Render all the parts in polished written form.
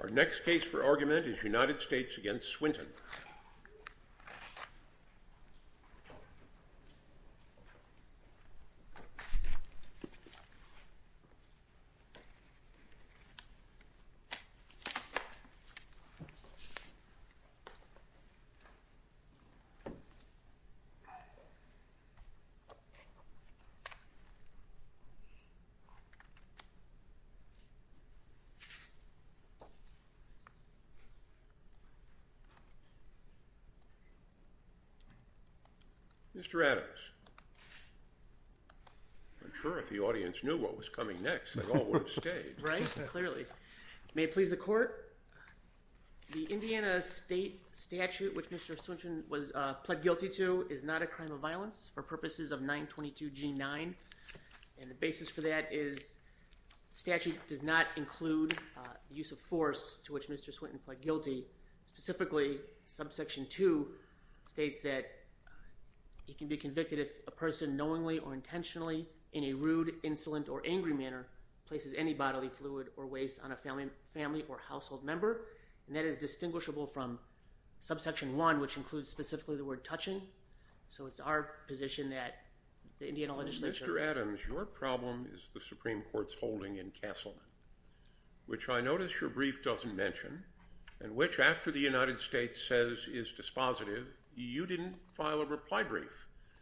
next case for argument is United States v. Swinton. Mr. Adams, I'm sure if the audience knew what was coming next, they all would have stayed. Right? Clearly. May it please the court, the Indiana state statute which Mr. Swinton was pled guilty to is not a crime of violence for purposes of 922G9, and the basis for that is statute does not include the use of force to which Mr. Swinton pled guilty. Specifically, subsection 2 states that he can be convicted if a person knowingly or intentionally in a rude, insolent, or angry manner places any bodily fluid or waste on a family or household member, and that is distinguishable from subsection 1, which includes specifically the word touching. So it's our position that the Indiana legislature... Mr. Adams, your problem is the Supreme Court's holding in Castleman, which I notice your brief doesn't mention, and which, after the United States says is dispositive, you didn't file a reply brief.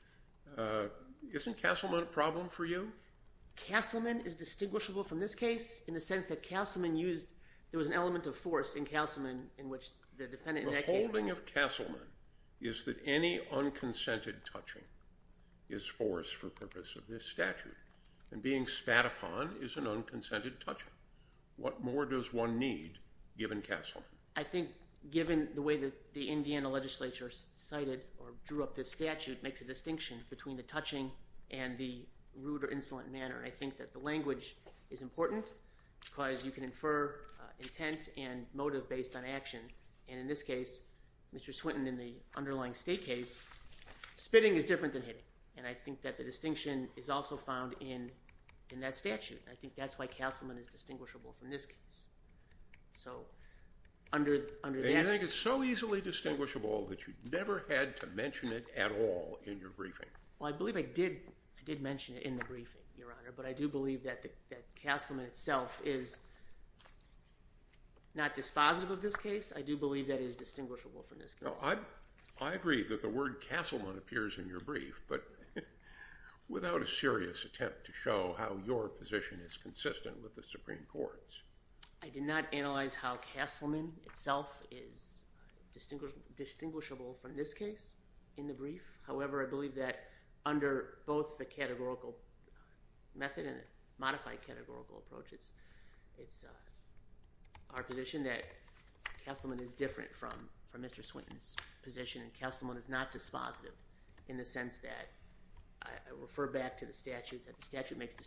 Isn't Castleman a problem for you? Castleman is distinguishable from this case in the sense that Castleman used, there was an element of force in Castleman in which the defendant in that case... The holding of Castleman is that any unconsented touching is force for purpose of this statute, and being spat upon is an unconsented touching. What more does one need, given Castleman? I think given the way that the Indiana legislature cited or drew up this statute makes a distinction between the touching and the rude or insolent manner. And I think that the language is important because you can infer intent and motive based on action. And in this case, Mr. Swinton, in the underlying state case, spitting is different than hitting. And I think that the distinction is also found in that statute. I think that's why Castleman is distinguishable from this case. So under that... And you think it's so easily distinguishable that you never had to mention it at all in your briefing? Well, I believe I did mention it in the briefing, Your Honor, but I do believe that Castleman itself is not dispositive of this case. I do believe that is distinguishable from this case. No, I agree that the word Castleman appears in your brief, but without a serious attempt to show how your position is consistent with the Supreme Court's. I did not analyze how Castleman itself is distinguishable from this case in the brief. However, I believe that under both the categorical method and the modified categorical approach, it's our position that Castleman is different from Mr. Swinton's position, and Castleman is not dispositive in the sense that I refer back to the statute, that the statute makes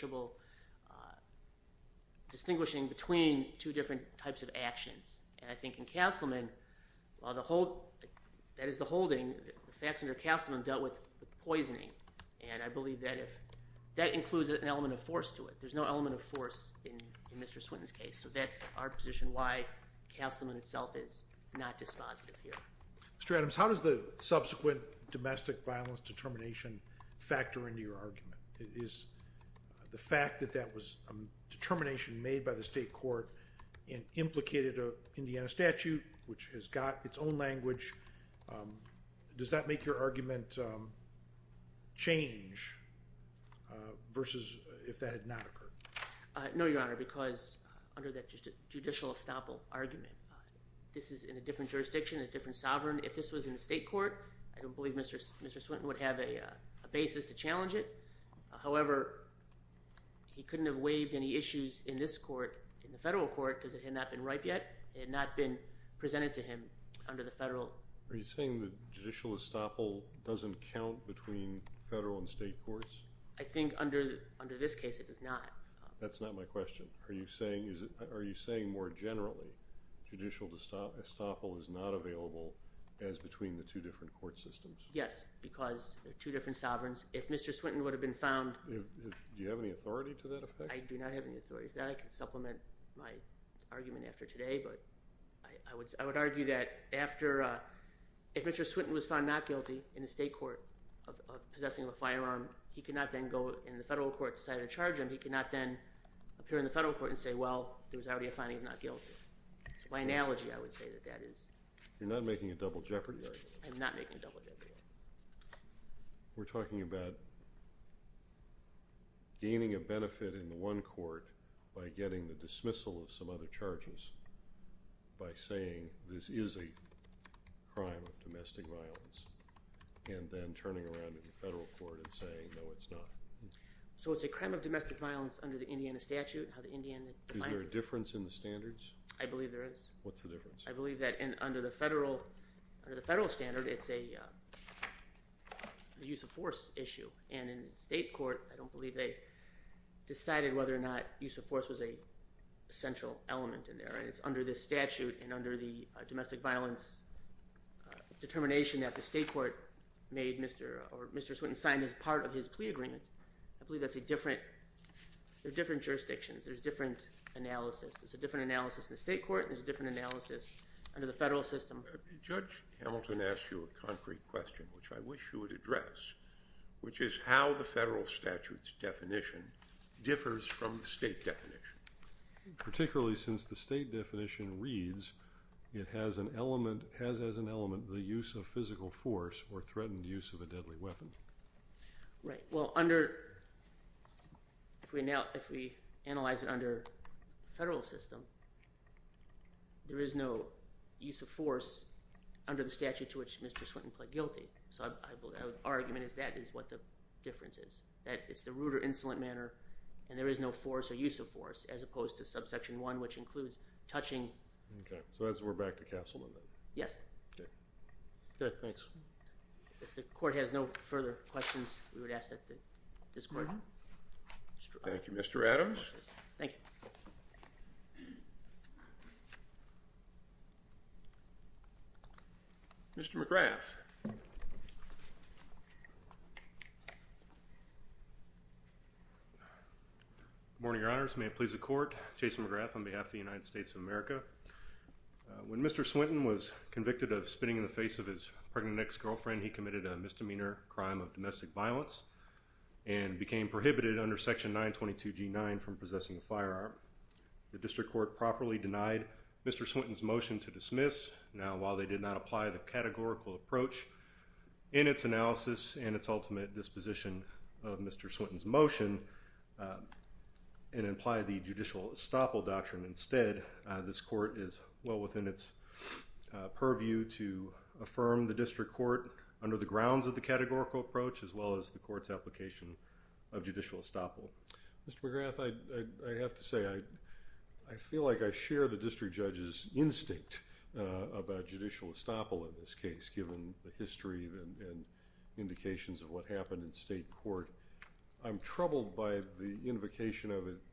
distinguishing between two different types of actions. And I think in Castleman, while that is the holding, the facts under Castleman dealt with poisoning. And I believe that if that includes an element of force to it, there's no element of force in Mr. Swinton's case. So that's our position why Castleman itself is not dispositive here. Mr. Adams, how does the subsequent domestic violence determination factor into your argument? Is the fact that that was a determination made by the state court and implicated an Indiana statute, which has got its own language, does that make your argument change versus if that had not occurred? No, Your Honor, because under that judicial estoppel argument, this is in a different jurisdiction, a different sovereign. If this was in the state court, I don't believe Mr. Swinton would have a basis to challenge it. However, he couldn't have waived any issues in this court, in the federal court, because it had not been ripe yet. It had not been presented to him under the federal. Are you saying the judicial estoppel doesn't count between federal and state courts? I think under this case it does not. That's not my question. Are you saying more generally judicial estoppel is not available as between the two different court systems? Yes, because they're two different sovereigns. If Mr. Swinton would have been found... Do you have any authority to that effect? I do not have any authority to that. I can supplement my argument after today, but I would argue that after, if Mr. Swinton was found not guilty in the state court of possessing of a firearm, he could not then go in the federal court, decide to charge him. He could not then appear in the federal court and say, well, there was already a finding of not guilty. So by analogy, I would say that is... You're not making a double jeopardy argument. I'm not making a double jeopardy. We're talking about gaining a benefit in the one court by getting the dismissal of some other charges, by saying this is a crime of domestic violence, and then turning around in the federal court and saying, no, it's not. So it's a crime of domestic violence under the Indiana statute, how the Indiana defines it. Is there a difference in the standards? I believe there is. What's the difference? I believe that under the federal standard, it's a use of force issue. And in the state court, I don't believe they decided whether or not use of force was a essential element in there. And it's under this statute and under the domestic violence determination that the state court made Mr. Swinton signed as part of his plea agreement. I believe that's there are different jurisdictions. There's different analysis. There's a different analysis in the state court, and there's a different analysis under the federal system. Judge Hamilton asked you a concrete question, which I wish you would address, which is how the federal statute's definition differs from the state definition. Particularly since the state definition reads, it has as an element the use of physical force or threatened use of a deadly weapon. Right. Well, if we analyze it under the federal system, there is no use of force under the statute to which Mr. Swinton pled guilty. So our argument is that is what the difference is, that it's the rude or insolent manner, and there is no force or use of force, as opposed to subsection 1, which includes touching. Okay, so we're back to Castleman then. Yes. Okay, thanks. If the court has no further questions, we would ask that this court... Thank you, Mr. Adams. Thank you. Mr. McGrath. Good morning, Your Honors. May it please the Court. Jason McGrath on behalf of the United States of America. When Mr. Swinton was convicted of spitting in the face of his pregnant ex-girlfriend, he committed a misdemeanor crime of domestic violence and became prohibited under Section 922G9 from possessing a firearm. The district court properly denied Mr. Swinton's motion to dismiss. Now, while they did not apply the categorical approach in its analysis and its ultimate disposition of Mr. Swinton's motion and apply the judicial estoppel doctrine instead, this court is well within its purview to affirm the district court under the grounds of the categorical approach as well as the court's application of judicial estoppel. Mr. McGrath, I have to say I feel like I share the district judge's instinct about judicial estoppel in this case, given the history and indications of what happened in state court. I'm troubled by the invocation of it.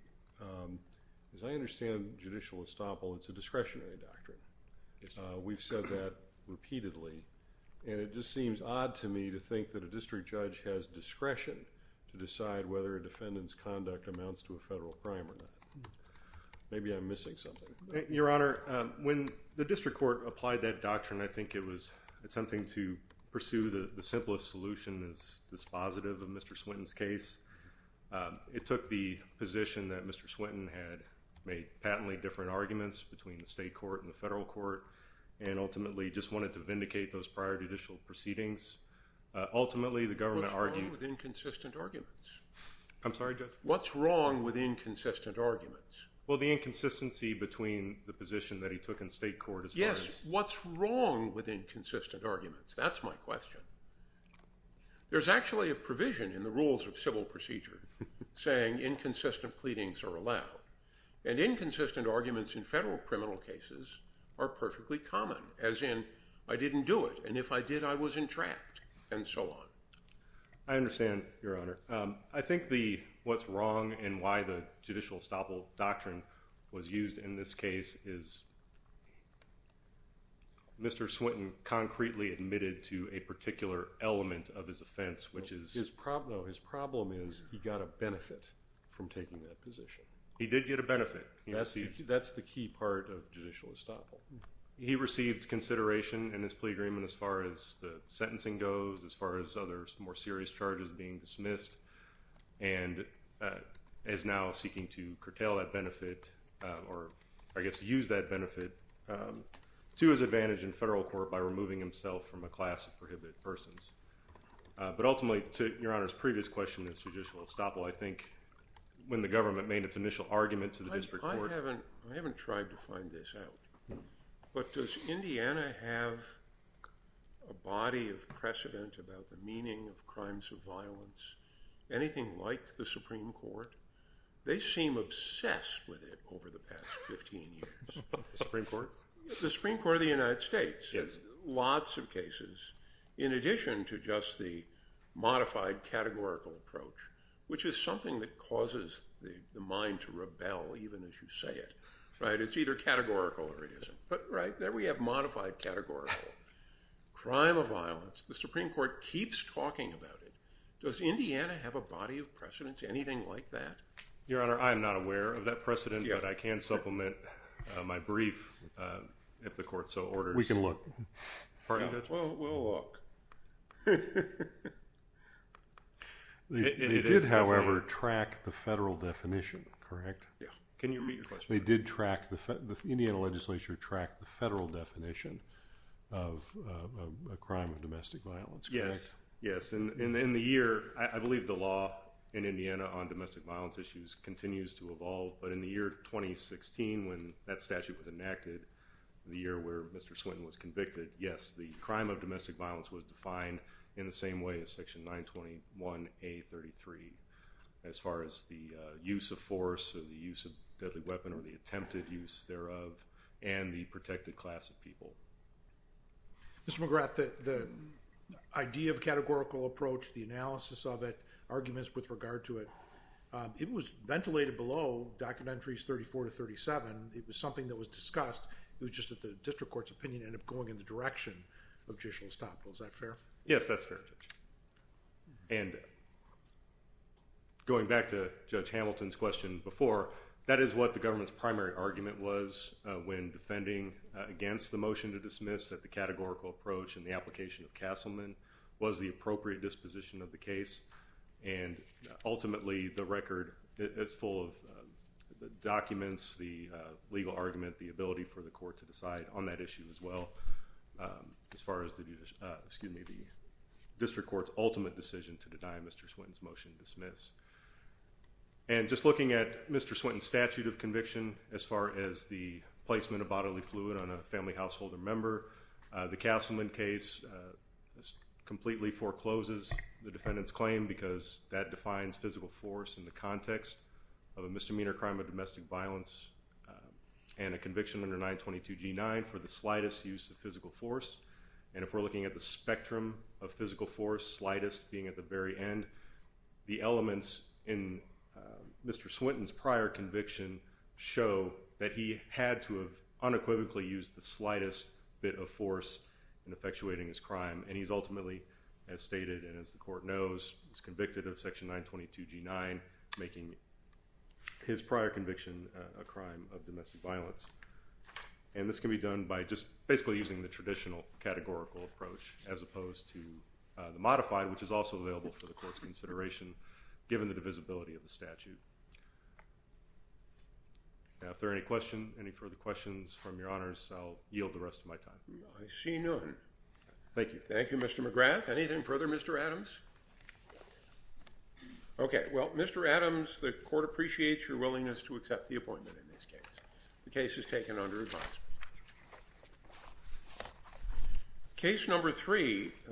As I understand judicial estoppel, it's a discretionary doctrine. We've said that repeatedly, and it just seems odd to me to think that a district judge has discretion to decide whether a defendant's conduct amounts to a federal crime or not. Maybe I'm missing something. Your Honor, when the district court applied that doctrine, I think it was attempting to pursue the simplest solution as dispositive of Mr. Swinton's case. It took the position that Mr. Swinton had made patently different arguments between the state court and the federal court and ultimately just wanted to vindicate those prior judicial proceedings. Ultimately, the government argued... What's wrong with inconsistent arguments? I'm sorry, Judge? What's wrong with inconsistent arguments? Well, the inconsistency between the position that he took in state court as far as... Yes, what's wrong with inconsistent arguments? That's my question. There's actually a provision in the rules of civil procedure saying inconsistent pleadings are allowed. And inconsistent arguments in federal criminal cases are perfectly common, as in, I didn't do it, and if I did, I was entrapped, and so on. I understand, Your Honor. I think what's wrong and why the judicial estoppel doctrine was used in this case is Mr. Swinton concretely admitted to a particular element of his offense, which is... His problem is he got a benefit from taking that position. He did get a benefit. That's the key part of judicial estoppel. He received consideration in his plea agreement as far as the sentencing goes, as far as other more serious charges being dismissed, and is now seeking to curtail that benefit, or I guess use that benefit to his advantage in federal court by removing himself from a class of prohibited persons. But ultimately, to Your Honor's previous question as judicial estoppel, I think when the government made its initial argument to the district court... I haven't tried to find this out, but does Indiana have a body of precedent about the meaning of crimes of violence, anything like the Supreme Court? They seem obsessed with it over the past 15 years. The Supreme Court? The Supreme Court of the United States. Yes. Lots of cases, in addition to just the modified categorical approach, which is something that causes the mind to rebel even as you say it, right? It's either categorical or it isn't. But, right, there we have modified categorical. Crime of violence. The Supreme Court keeps talking about it. Does Indiana have a body of precedents, anything like that? Your Honor, I am not aware of that precedent, but I can supplement my brief if the court so orders. We can look. Pardon, Judge? Well, we'll look. They did, however, track the federal definition, correct? Yeah. Can you repeat your question? They did track, the Indiana legislature tracked the federal definition of a crime of domestic violence, correct? Yes. In the year, I believe the law in Indiana on domestic violence issues continues to evolve, but in the year 2016, when that statute was enacted, the year where Mr. Swinton was convicted, yes, the crime of domestic violence was defined in the same way as Section 921A33, as far as the use of force or the use of deadly weapon or the attempted use thereof, and the protected class of people. Mr. McGrath, the idea of categorical approach, the analysis of it, arguments with regard to it, it was ventilated below document entries 34 to 37. It was something that was discussed. It was just that the district court's opinion ended up going in the direction of judicial estoppel. Is that fair? Yes, that's fair, Judge. And going back to Judge Hamilton's question before, that is what the government's primary argument was when defending against the motion to dismiss, that the categorical approach and the application of Castleman was the appropriate disposition of the case. And ultimately, the record is full of the documents, the legal argument, the ability for the court to decide on that issue as well, as far as the district court's ultimate decision to deny Mr. Swinton's motion to dismiss. And just looking at Mr. Swinton's statute of conviction as far as the placement of bodily fluid on a family householder member, the Castleman case completely forecloses the defendant's claim because that defines physical force in the context of a misdemeanor crime of domestic violence and a conviction under 922G9 for the slightest use of physical force. And if we're looking at the spectrum of physical force, slightest being at the very end, the elements in Mr. Swinton's prior conviction show that he had to have unequivocally used the slightest bit of force in effectuating his crime. And he's ultimately, as stated and as the court knows, was convicted of Section 922G9, making his prior conviction a crime of domestic violence. And this can be done by just basically using the traditional categorical approach as opposed to the modified, which is also available for the court's consideration given the divisibility of the statute. Now, if there are any further questions from your honors, I'll yield the rest of my time. I see none. Thank you. Thank you, Mr. McGrath. Anything further, Mr. Adams? Okay, well, Mr. Adams, the court appreciates your willingness to accept the appointment in this case. The case is taken under advisement. Case number 3.